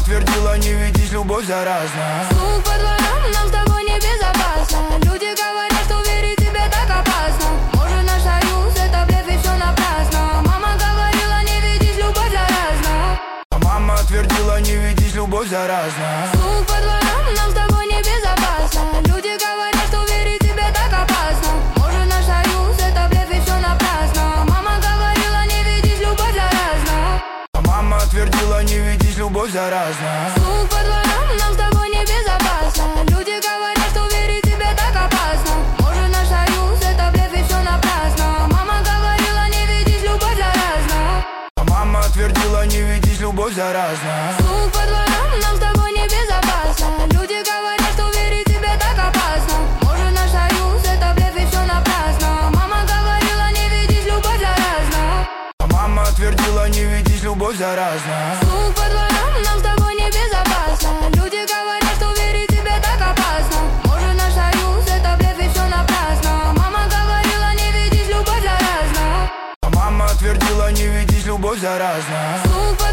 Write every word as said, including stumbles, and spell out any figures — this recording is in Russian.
твердила, не ведись, любовь заразна. Слух по дворам, нам с тобой небезопасно. Люди говорят, что верить тебе так опасно. Может, наш союз это блеф и все напрасно. Мама говорила, не ведись, любовь заразна. Мама твердила, не ведись, любовь заразна. Слух по дворам, нам с тобой небезопасно. Люди говорят, что верить тебе так опасно. Может, наш союз это блеф и все напрасно. Мама говорила, не ведись, любовь заразна. Мама твердила, не ведись, любовь заразна. Слух по дворам, нам с тобой небезопасно. Люди говорят, что верить тебе так опасно. Может, наш союз это блеф и все напрасно. Мама говорила, не ведись, любовь заразна. Мама твердила, не ведись, любовь заразна. Слух по дворам, нам с тобой небезопасно. Люди говорят, что верить тебе так опасно. Может, наш союз это блеф и все напрасно. Мама говорила, не ведись, любовь заразна. Мама твердила, не ведись, любовь заразна. Слух по дворам, нам с тобой небезопасно. Люди говорят, что верить тебе так опасно. Может, наш союз это блеф и все напрасно. Мама говорила, не ведись, любовь заразна. Мама твердила, не ведись, любовь заразна. Слух по